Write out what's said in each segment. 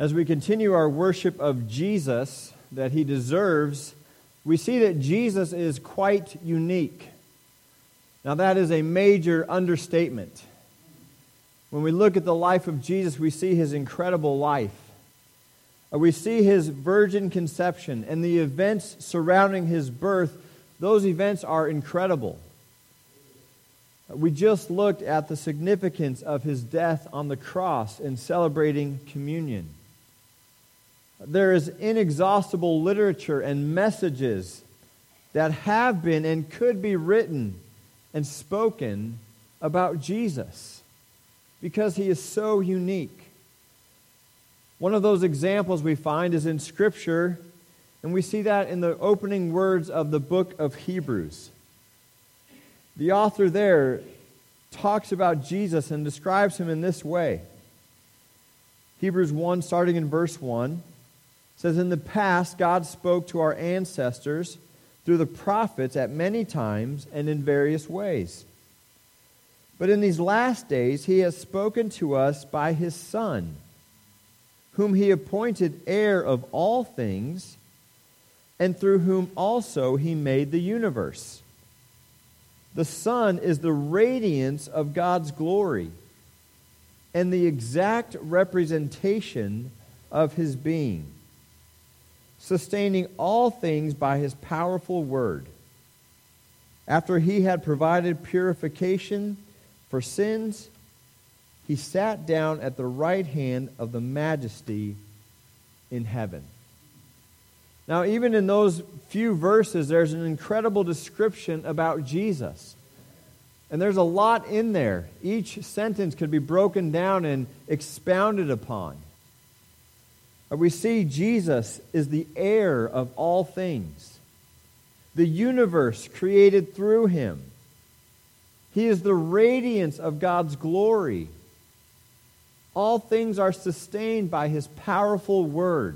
As we continue our worship of Jesus that he deserves, we see that Jesus is quite unique. Now that is a major understatement. When we look at the life of Jesus, we see his incredible life. We see his virgin conception and the events surrounding his birth. Those events are incredible. We just looked at the significance of his death on the cross in celebrating communion. There is inexhaustible literature and messages that have been and could be written and spoken about Jesus because he is so unique. One of those examples we find is in Scripture, and we see that in the opening words of the book of Hebrews. The author there talks about Jesus and describes him in this way. Hebrews 1, starting in verse 1, says, "In the past, God spoke to our ancestors through the prophets at many times and in various ways. But in these last days, he has spoken to us by his Son, whom he appointed heir of all things, and through whom also he made the universe. The Son is the radiance of God's glory and the exact representation of his being, sustaining all things by his powerful word. After he had provided purification for sins, he sat down at the right hand of the Majesty in heaven." Now, even in those few verses, there's an incredible description about Jesus. And there's a lot in there. Each sentence could be broken down and expounded upon. We see Jesus is the heir of all things. The universe created through him. He is the radiance of God's glory. All things are sustained by his powerful word.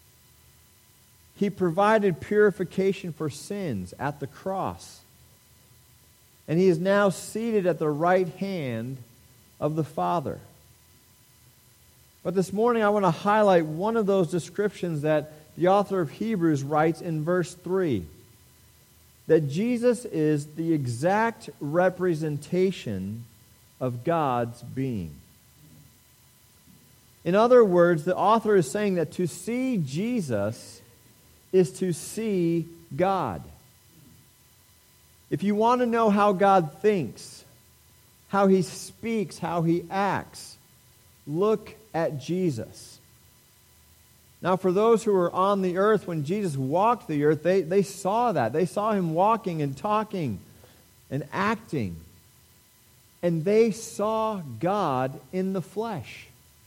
He provided purification for sins at the cross. And he is now seated at the right hand of the Father. But this morning I want to highlight one of those descriptions that the author of Hebrews writes in verse 3. That Jesus is the exact representation of God's being. In other words, the author is saying that to see Jesus is to see God. If you want to know how God thinks, how he speaks, how he acts, look at Jesus. Now, for those who were on the earth when Jesus walked the earth, they saw that. They saw him walking and talking and acting. And they saw God in the flesh.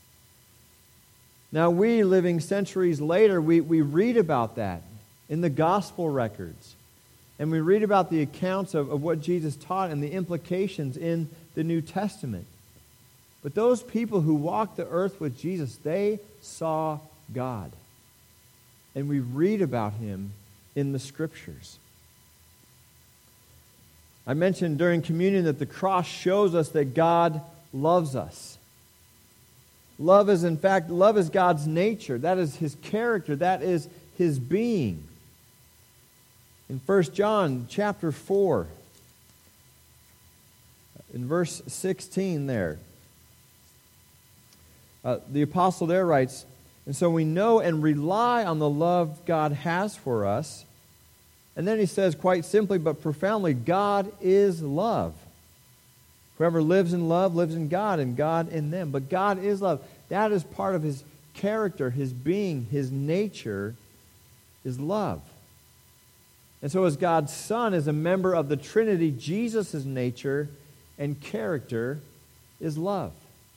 Now, we, living centuries later, we read about that in the gospel records. And we read about the accounts of what Jesus taught and the implications in the New Testament. But those people who walked the earth with Jesus, they saw God. And we read about him in the Scriptures. I mentioned during communion that the cross shows us that God loves us. Love is God's nature. That is his character. That is his being. In 1 John chapter 4, in verse 16 there, the apostle there writes, "And so we know and rely on the love God has for us." And then he says quite simply but profoundly, God is love. Whoever lives in love lives in God and God in them. But God is love. That is part of his character, his being, his nature is love. And so as God's Son, as a member of the Trinity, Jesus' nature and character is love.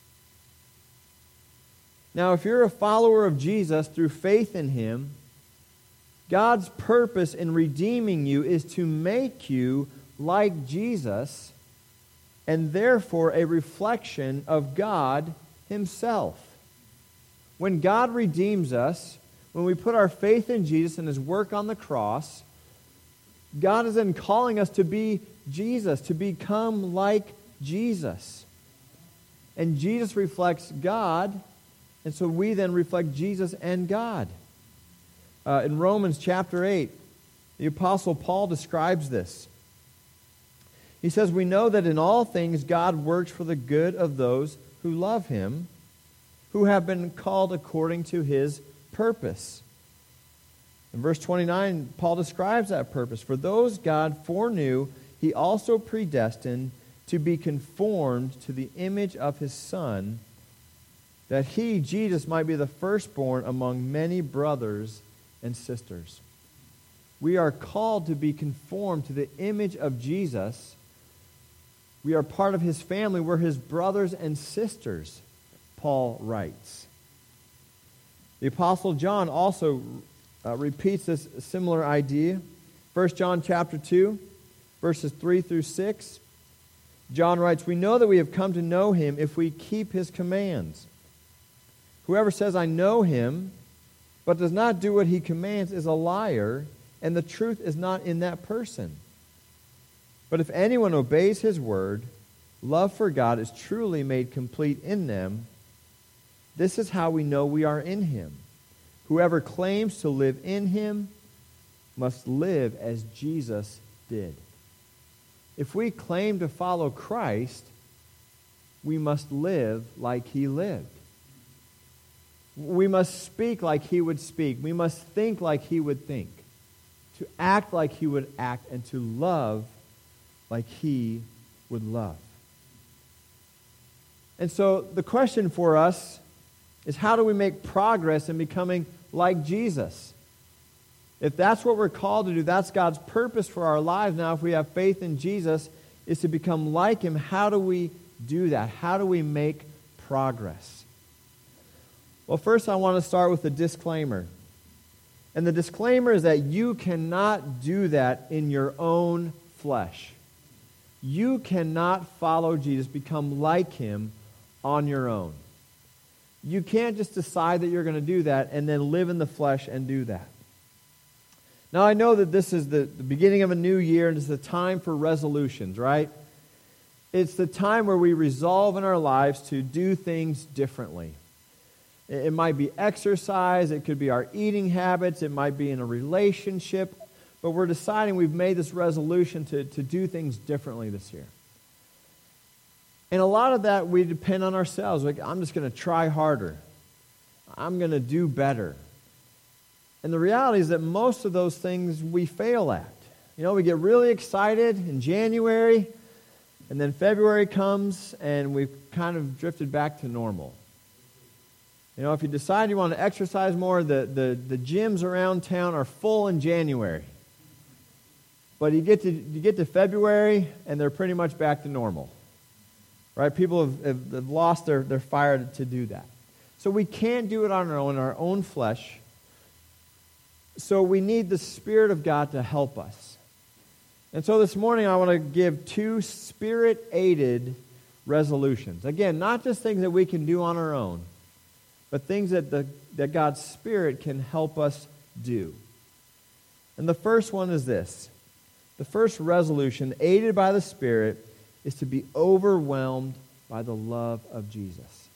Now, if you're a follower of Jesus through faith in him, God's purpose in redeeming you is to make you like Jesus and therefore a reflection of God himself. When God redeems us, when we put our faith in Jesus and his work on the cross, God is then calling us to be Jesus, to become like Jesus. And Jesus reflects God, And so we then reflect Jesus and God. In Romans chapter 8, the Apostle Paul describes this. He says, "We know that in all things God works for the good of those who love Him, who have been called according to His purpose." In verse 29, Paul describes that purpose. "For those God foreknew, He also predestined to be conformed to the image of His Son, that He, Jesus, might be the firstborn among many brothers and sisters." We are called to be conformed to the image of Jesus. We are part of His family. We're His brothers and sisters, Paul writes. The Apostle John also repeats this similar idea. 1 John chapter 2, verses 3 through 6. John writes, "We know that we have come to know Him if we keep His commands. Whoever says, 'I know Him,' but does not do what He commands is a liar, and the truth is not in that person. But if anyone obeys His word, love for God is truly made complete in them. This is how we know we are in Him. Whoever claims to live in Him must live as Jesus did." If we claim to follow Christ, we must live like He lived. We must speak like He would speak. We must think like He would think. To act like He would act, and to love like He would love. And so the question for us is, how do we make progress in becoming like Jesus? If that's what we're called to do, that's God's purpose for our lives now, if we have faith in Jesus, is to become like Him. How do we do that? How do we make progress? Well, first I want to start with a disclaimer. And the disclaimer is that you cannot do that in your own flesh. You cannot follow Jesus, become like Him on your own. You can't just decide that you're going to do that and then live in the flesh and do that. Now, I know that this is the beginning of a new year, and it's the time for resolutions, right? It's the time where we resolve in our lives to do things differently. It might be exercise, it could be our eating habits, it might be in a relationship, but we're deciding, we've made this resolution to do things differently this year. And a lot of that we depend on ourselves. Like, I'm just going to try harder. I'm going to do better. And the reality is that most of those things we fail at. You know, we get really excited in January, and then February comes, and we've kind of drifted back to normal. You know, if you decide you want to exercise more, the gyms around town are full in January. But you get to February, and they're pretty much back to normal. Right? People have lost their fire to do that. So we can't do it on our own flesh. So we need the Spirit of God to help us. And so this morning I want to give 2 Spirit-aided resolutions. Again, not just things that we can do on our own, but things that God's Spirit can help us do. And the first one is this. The first resolution, aided by the Spirit, is to be overwhelmed by the love of Jesus.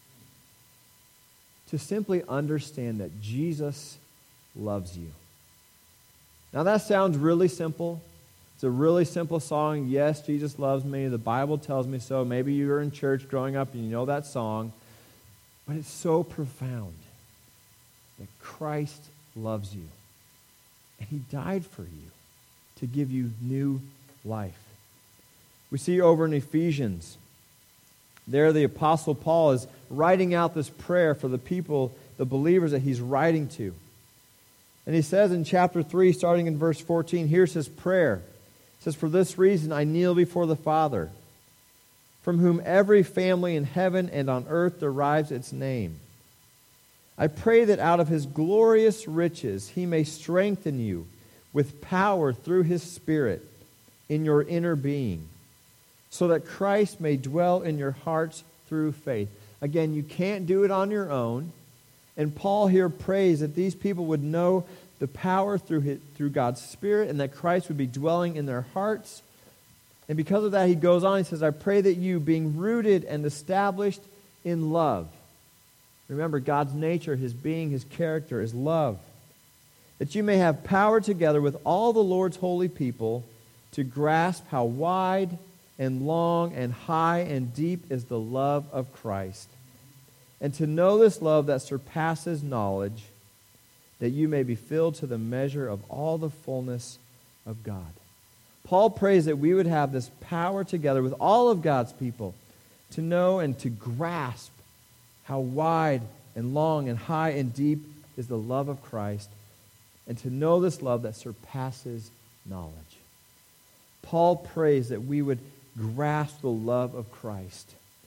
To simply understand that Jesus loves you. Now that sounds really simple. It's a really simple song. Yes, Jesus loves me. The Bible tells me so. Maybe you were in church growing up and you know that song. But it's so profound that Christ loves you. And He died for you to give you new life. We see over in Ephesians, there the Apostle Paul is writing out this prayer for the people, the believers that he's writing to. And he says in chapter 3, starting in verse 14, here's his prayer. It says, "For this reason I kneel before the Father, from whom every family in heaven and on earth derives its name. I pray that out of His glorious riches He may strengthen you with power through His Spirit in your inner being, so that Christ may dwell in your hearts through faith." Again, you can't do it on your own. And Paul here prays that these people would know the power through God's Spirit, and that Christ would be dwelling in their hearts. And because of that, he goes on, he says, "I pray that you, being rooted and established in love." Remember, God's nature, His being, His character is love. That you may have power together with all the Lord's holy people to grasp how wide and long and high and deep is the love of Christ, and to know this love that surpasses knowledge, that you may be filled to the measure of all the fullness of God. Paul prays that we would have this power together with all of God's people to know and to grasp how wide and long and high and deep is the love of Christ, and to know this love that surpasses knowledge. Paul prays that we would grasp the love of Christ.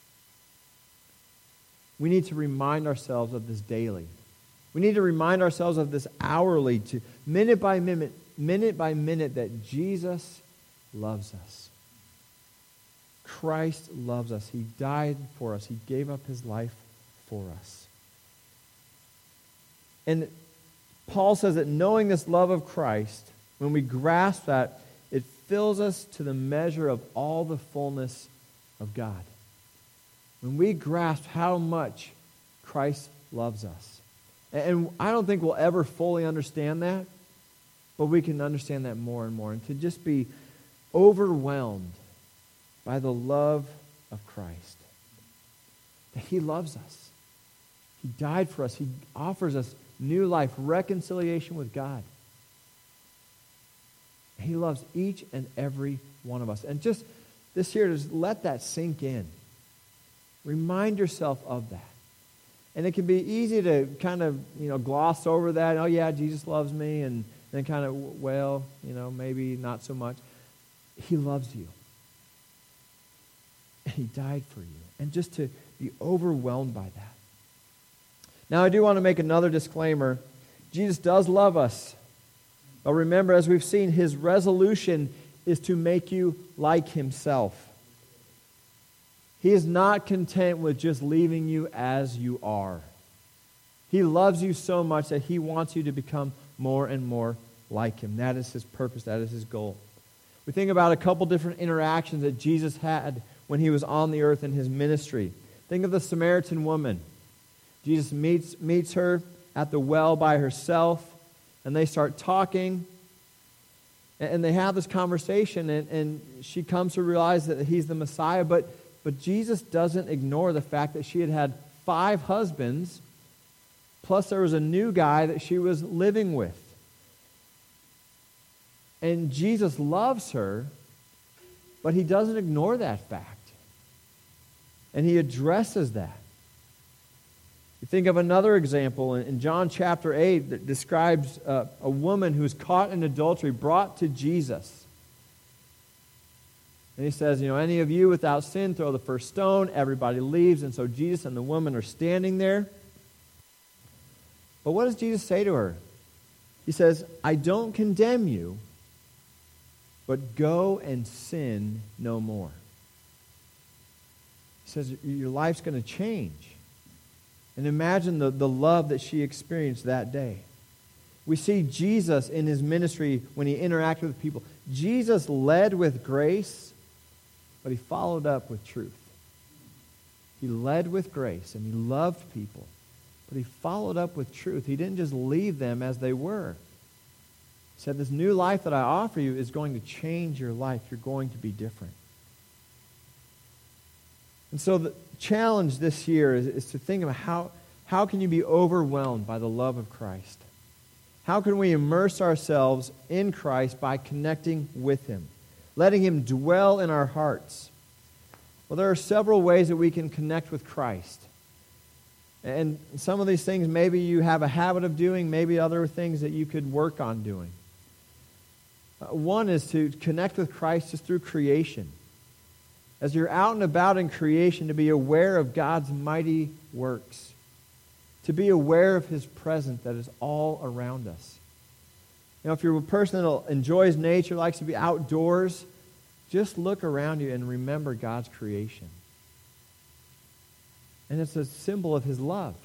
We need to remind ourselves of this daily. We need to remind ourselves of this hourly, to minute by minute, that Jesus loves us. Christ loves us. He died for us. He gave up His life for us. And Paul says that knowing this love of Christ, when we grasp that, it fills us to the measure of all the fullness of God. When we grasp how much Christ loves us. And I don't think we'll ever fully understand that, but we can understand that more and more. And to just be overwhelmed by the love of Christ. That He loves us. He died for us. He offers us new life, reconciliation with God. He loves each and every one of us. And just this year, just let that sink in. Remind yourself of that. And it can be easy to kind of, gloss over that. Oh, yeah, Jesus loves me. And then kind of, well, maybe not so much. He loves you. And He died for you. And just to be overwhelmed by that. Now, I do want to make another disclaimer. Jesus does love us. But remember, as we've seen, His resolution is to make you like Himself. He is not content with just leaving you as you are. He loves you so much that He wants you to become more and more like Him. That is His purpose. That is His goal. We think about a couple different interactions that Jesus had when He was on the earth in His ministry. Think of the Samaritan woman. Jesus meets her at the well by herself, and they start talking, and they have this conversation, and she comes to realize that He's the Messiah, but Jesus doesn't ignore the fact that she had had 5 husbands, plus there was a new guy that she was living with. And Jesus loves her, but He doesn't ignore that fact. And He addresses that. You think of another example in John chapter 8 that describes a woman who's caught in adultery, brought to Jesus. And He says, any of you without sin, throw the first stone. Everybody leaves. And so Jesus and the woman are standing there. But what does Jesus say to her? He says, I don't condemn you, but go and sin no more. He says, your life's going to change. And imagine the love that she experienced that day. We see Jesus in His ministry when He interacted with people. Jesus led with grace, but He followed up with truth. He led with grace and He loved people, but He followed up with truth. He didn't just leave them as they were. He said, this new life that I offer you is going to change your life. You're going to be different. And so the challenge this year is to think about how can you be overwhelmed by the love of Christ? How can we immerse ourselves in Christ by connecting with Him, letting Him dwell in our hearts? Well, there are several ways that we can connect with Christ. And some of these things maybe you have a habit of doing, maybe other things that you could work on doing. One is to connect with Christ just through creation. As you're out and about in creation, to be aware of God's mighty works. To be aware of His presence that is all around us. If you're a person that enjoys nature, likes to be outdoors, just look around you and remember God's creation. And it's a symbol of His love.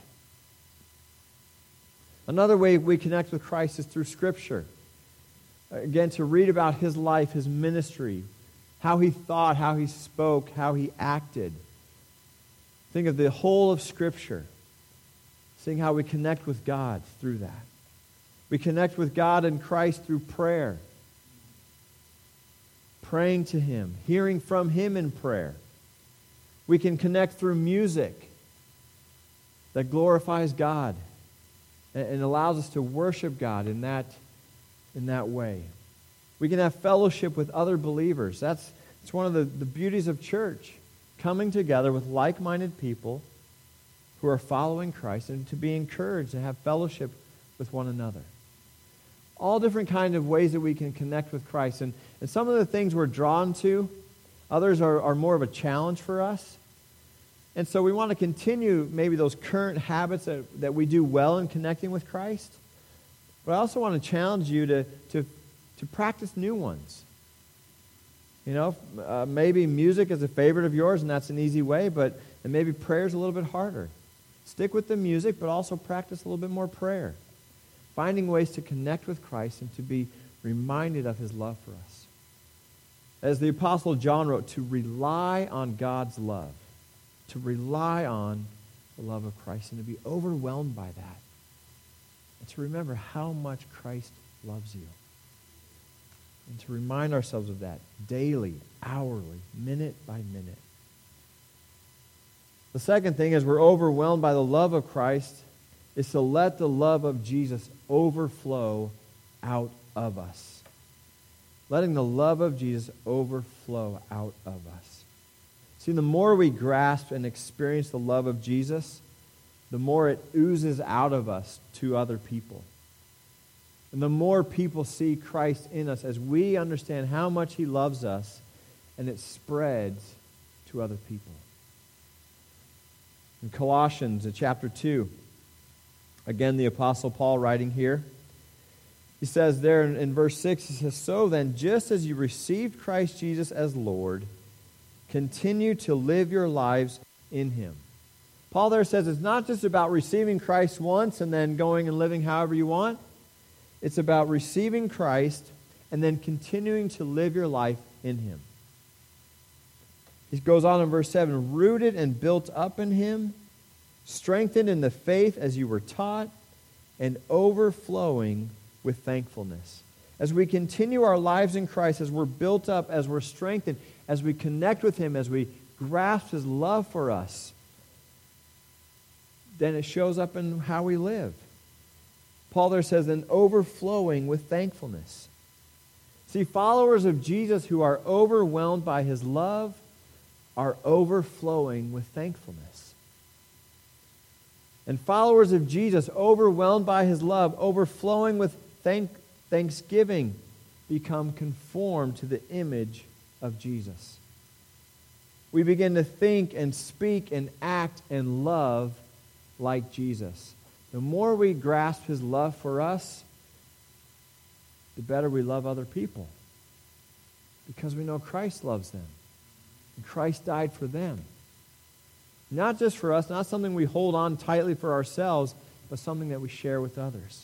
Another way we connect with Christ is through Scripture. Again, to read about His life, His ministry, how He thought, how He spoke, how He acted. Think of the whole of Scripture. seeing how we connect with God through that. We connect with God and Christ through prayer, praying to Him, hearing from Him in prayer. We can connect through music that glorifies God and allows us to worship God in that way. We can have fellowship with other believers. It's one of the beauties of church, coming together with like-minded people who are following Christ and to be encouraged and have fellowship with one another. All different kinds of ways that we can connect with Christ. And some of the things we're drawn to, others are more of a challenge for us. And so we want to continue maybe those current habits that we do well in connecting with Christ. But I also want to challenge you to practice new ones. You know, maybe music is a favorite of yours, and that's an easy way, and maybe prayer is a little bit harder. Stick with the music, but also practice a little bit more prayer. Finding ways to connect with Christ and to be reminded of His love for us. As the Apostle John wrote, to rely on God's love. To rely on the love of Christ and to be overwhelmed by that. And to remember how much Christ loves you. And to remind ourselves of that daily, hourly, minute by minute. The second thing, as we're overwhelmed by the love of Christ, is to let the love of Jesus overflow out of us. Letting the love of Jesus overflow out of us. See, the more we grasp and experience the love of Jesus, the more it oozes out of us to other people. And the more people see Christ in us as we understand how much He loves us, and it spreads to other people. In Colossians, in chapter 2, again, the Apostle Paul writing here, he says there in verse 6, he says, "So then, just as you received Christ Jesus as Lord, continue to live your lives in Him." Paul there says it's not just about receiving Christ once and then going and living however you want. It's about receiving Christ and then continuing to live your life in Him. He goes on in verse 7, "Rooted and built up in Him, strengthened in the faith as you were taught, and overflowing with thankfulness." As we continue our lives in Christ, as we're built up, as we're strengthened, as we connect with Him, as we grasp His love for us, then it shows up in how we live. Paul there says, "and overflowing with thankfulness." See, followers of Jesus who are overwhelmed by His love are overflowing with thankfulness. And followers of Jesus overwhelmed by His love, overflowing with thanksgiving, become conformed to the image of Jesus. We begin to think and speak and act and love like Jesus. The more we grasp His love for us, the better we love other people. Because we know Christ loves them. And Christ died for them. Not just for us, not something we hold on tightly for ourselves, but something that we share with others.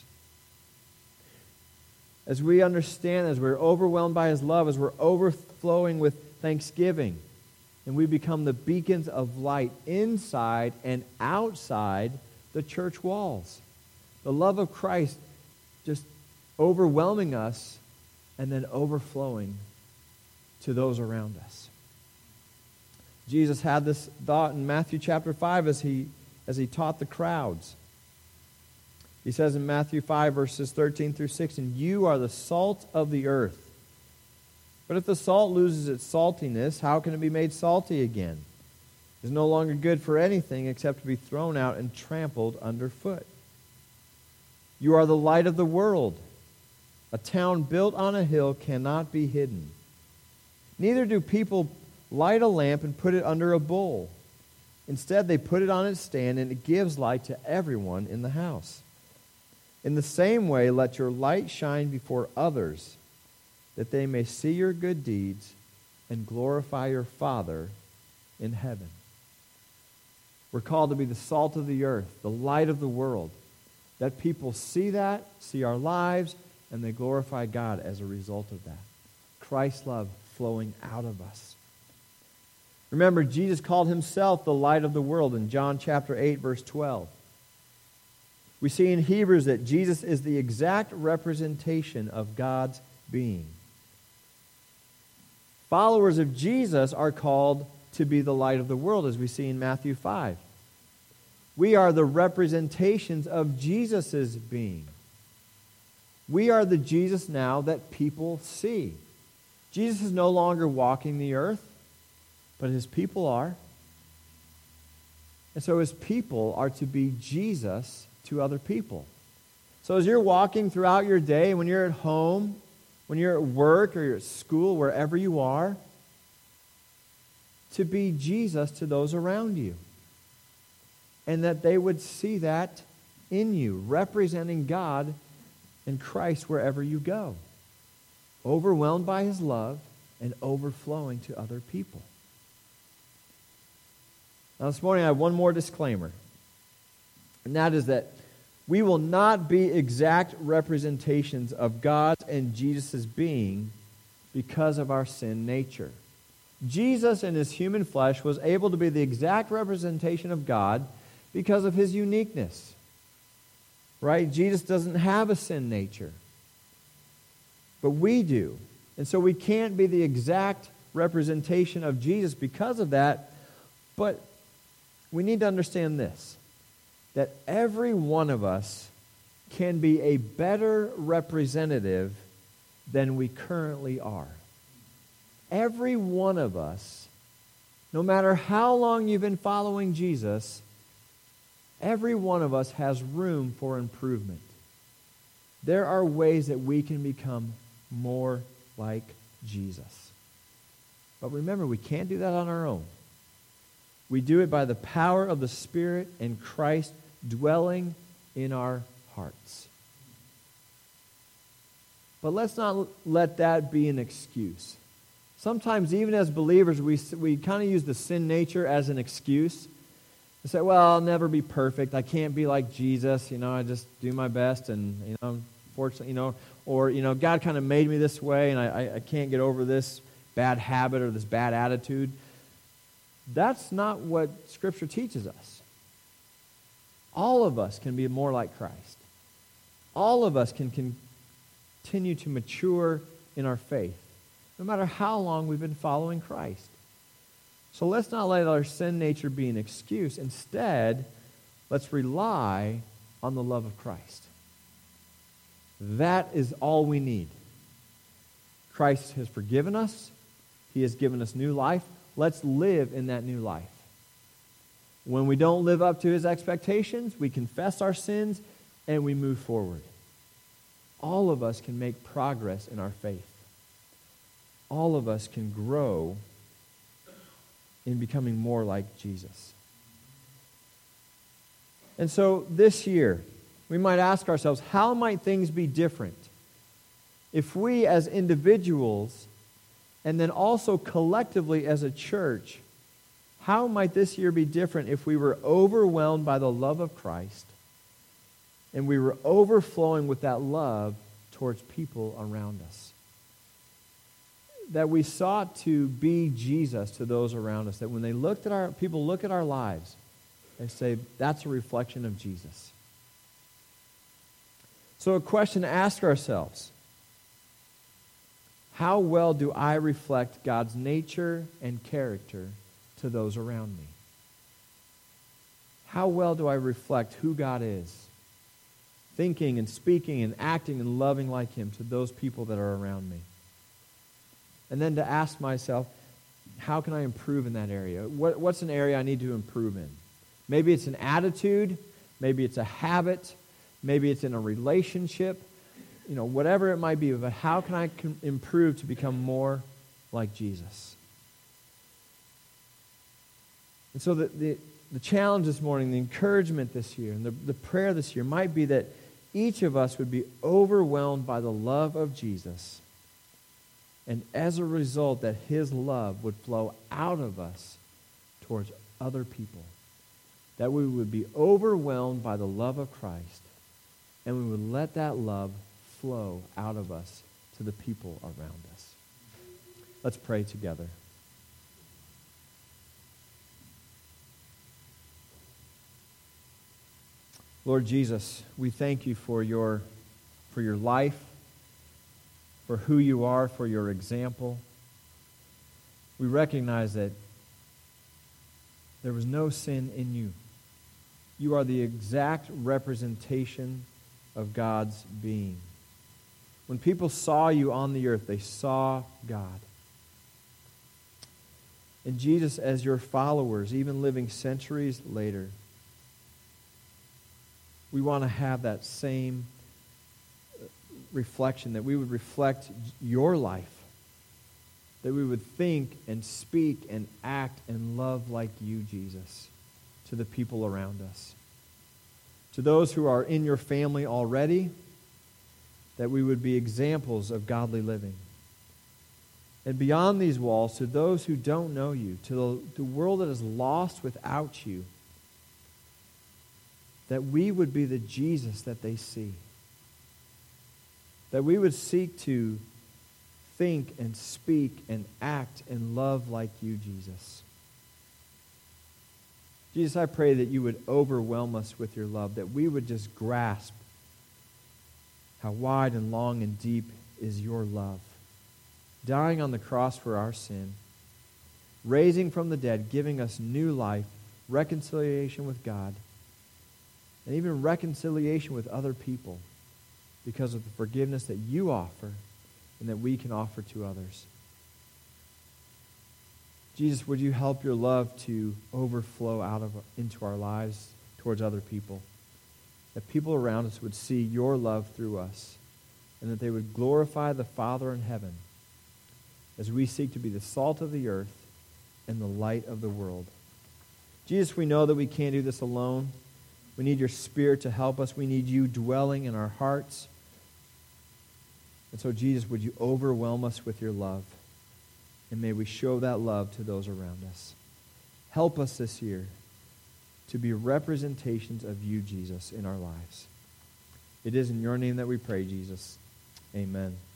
As we understand, as we're overwhelmed by His love, as we're overflowing with thanksgiving, and we become the beacons of light inside and outside the church walls. The love of Christ just overwhelming us and then overflowing to those around us. Jesus had this thought in Matthew chapter 5 as he taught the crowds. He says in Matthew 5, verses 13 through 16, "You are the salt of the earth. But if the salt loses its saltiness, how can it be made salty again? It is no longer good for anything except to be thrown out and trampled underfoot. You are the light of the world. A town built on a hill cannot be hidden. Neither do people light a lamp and put it under a bowl. Instead, they put it on its stand, and it gives light to everyone in the house. In the same way, let your light shine before others, that they may see your good deeds and glorify your Father in heaven." We're called to be the salt of the earth, the light of the world. That people see that, see our lives, and they glorify God as a result of that. Christ's love flowing out of us. Remember, Jesus called Himself the light of the world in John chapter 8, verse 12. We see in Hebrews that Jesus is the exact representation of God's being. Followers of Jesus are called to be the light of the world, as we see in Matthew 5. We are the representations of Jesus' being. We are the Jesus now that people see. Jesus is no longer walking the earth, but his people are. And so his people are to be Jesus to other people. So as you're walking throughout your day, when you're at home, when you're at work or you're at school, wherever you are, to be Jesus to those around you. And that they would see that in you, representing God and Christ wherever you go. Overwhelmed by his love and overflowing to other people. Now this morning I have one more disclaimer. And that is that we will not be exact representations of God's and Jesus' being because of our sin nature. Jesus in his human flesh was able to be the exact representation of God because of his uniqueness. Right? Jesus doesn't have a sin nature. But we do. And so we can't be the exact representation of Jesus because of that. But we need to understand this, that every one of us can be a better representative than we currently are. Every one of us, no matter how long you've been following Jesus, every one of us has room for improvement. There are ways that we can become more like Jesus. But remember, we can't do that on our own. We do it by the power of the Spirit and Christ dwelling in our hearts. But let's not let that be an excuse. Sometimes, even as believers, we kind of use the sin nature as an excuse. We say, well, I'll never be perfect. I can't be like Jesus. I just do my best, and, fortunately, or, God kind of made me this way, and I can't get over this bad habit or this bad attitude. That's not what Scripture teaches us. All of us can be more like Christ. All of us can continue to mature in our faith, no matter how long we've been following Christ. So let's not let our sin nature be an excuse. Instead, let's rely on the love of Christ. That is all we need. Christ has forgiven us. He has given us new life. Let's live in that new life. When we don't live up to his expectations, we confess our sins and we move forward. All of us can make progress in our faith. All of us can grow in becoming more like Jesus. And so this year, we might ask ourselves, how might things be different if we as individuals and then also collectively as a church, how might this year be different if we were overwhelmed by the love of Christ and we were overflowing with that love towards people around us? That we sought to be Jesus to those around us. That when people look at our lives, they say, that's a reflection of Jesus. So a question to ask ourselves: how well do I reflect God's nature and character to those around me? How well do I reflect who God is? Thinking and speaking and acting and loving like him to those people that are around me. And then to ask myself, how can I improve in that area? What's an area I need to improve in? Maybe it's an attitude. Maybe it's a habit. Maybe it's in a relationship. Whatever it might be. But how can I improve to become more like Jesus? And so the challenge this morning, the encouragement this year, and the prayer this year might be that each of us would be overwhelmed by the love of Jesus. And as a result, that his love would flow out of us towards other people. That we would be overwhelmed by the love of Christ. And we would let that love flow out of us to the people around us. Let's pray together. Lord Jesus, we thank you for your life, for who you are, for your example. We recognize that there was no sin in you. You are the exact representation of God's being. When people saw you on the earth, they saw God. And Jesus, as your followers, even living centuries later, we want to have that same reflection, that we would reflect your life, that we would think and speak and act and love like you, Jesus, to the people around us. To those who are in your family already, that we would be examples of godly living. And beyond these walls, to those who don't know you, to the world that is lost without you, that we would be the Jesus that they see. That we would seek to think and speak and act and love like you, Jesus. Jesus, I pray that you would overwhelm us with your love, that we would just grasp how wide and long and deep is your love. Dying on the cross for our sin, raising from the dead, giving us new life, reconciliation with God, and even reconciliation with other people because of the forgiveness that you offer and that we can offer to others. Jesus, would you help your love to overflow into our lives towards other people? That people around us would see your love through us, and that they would glorify the Father in heaven as we seek to be the salt of the earth and the light of the world. Jesus, we know that we can't do this alone. We need your Spirit to help us. We need you dwelling in our hearts. And so, Jesus, would you overwhelm us with your love? And may we show that love to those around us. Help us this year to be representations of you, Jesus, in our lives. It is in your name that we pray, Jesus. Amen.